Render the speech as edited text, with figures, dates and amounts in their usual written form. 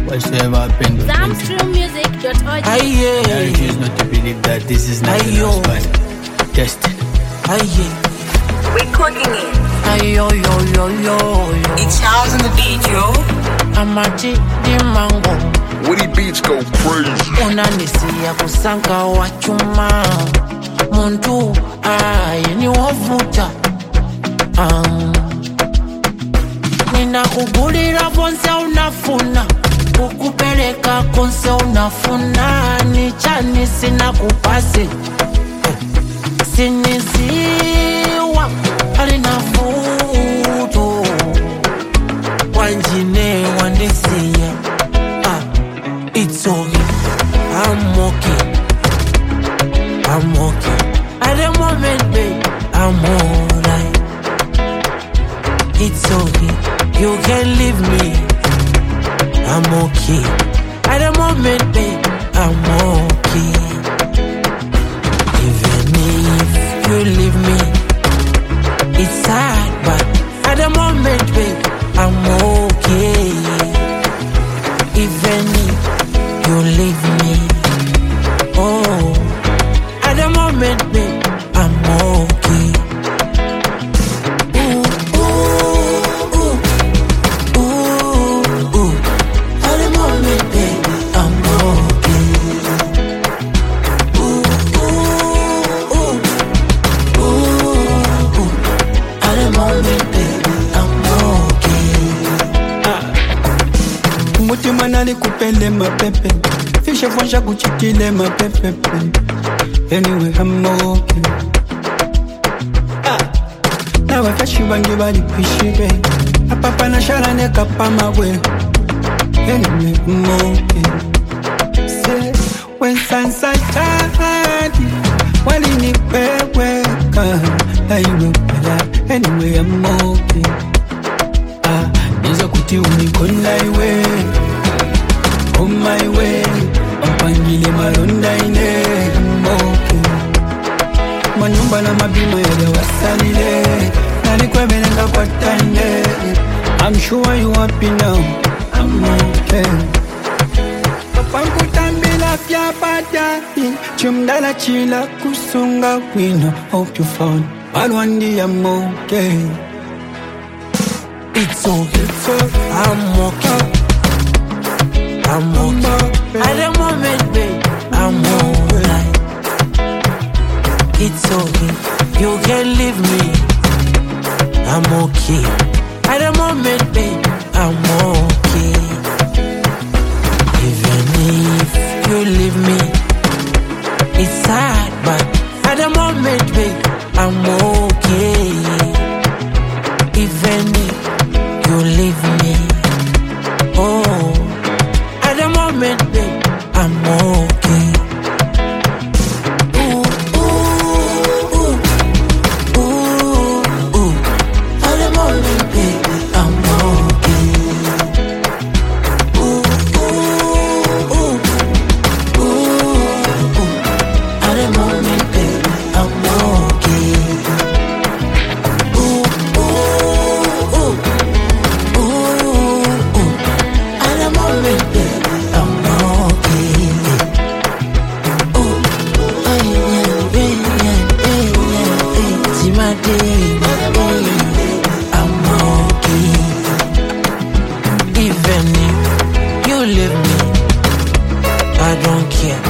Whatsoever happened. Zamstrummusic.org. I refuse not to believe that this is not the last one. Tested. We're cooking it. Yo. It's Charles on the beat, yo. I'm a G mango. Woody Beats go crazy. Unanisia kusanka wa chuma. Muntu ni wavuta. Ninakubulira vonse unafuna. Kukupeleka konse unafuna. Nichani sina kupasi. Sinisiwa alina vuto. Wanjine wandesiye. It's okay, I'm okay. At the moment, babe, I'm alright. It's okay, you can leave me. I'm okay. At the moment, babe, I'm okay. Even if you leave me, it's sad, but at the moment, babe, I'm okay. Even if you leave me, oh, at the moment, babe, I'm okay. At the moment, babe, I'm okay. At the moment, babe, I'm okay. Mutima nali kupele mapepe. Fisha fonsha kuchikile mapepe. Anyway, I'm okay. Na wakashi bangi bali pishibe. Apapa na shara ne kapama we. Anyway, I'm okay. Say, when sansa tadi wali ni peweka. Anyway, I'm okay. Niza kuti unikonda iwe. On my way, mpangile maronda ine mboke. Manyumba na mabima ya wasalile. Nalikwebelanga kwa tande. I'm sure you happy now, I'm okay. Papangu tambila fya badai. Chumdala chila kusunga wino. Hope you found Malwandi, I'm okay. It's okay, I'm okay. I'm okay. At the moment, babe, I'm alright. It's okay, you can leave me. I'm okay. At the moment, babe, I'm okay. Even if you leave me, it's sad, but at the moment, babe, I'm okay. Even if you leave me, oh, at the moment, babe, I'm okay. At the moment, babe, I'm okay. At the moment, babe, I'm okay. At the moment, babe, I'm okay. See my day, I'm okay. Even if you leave me, I don't care.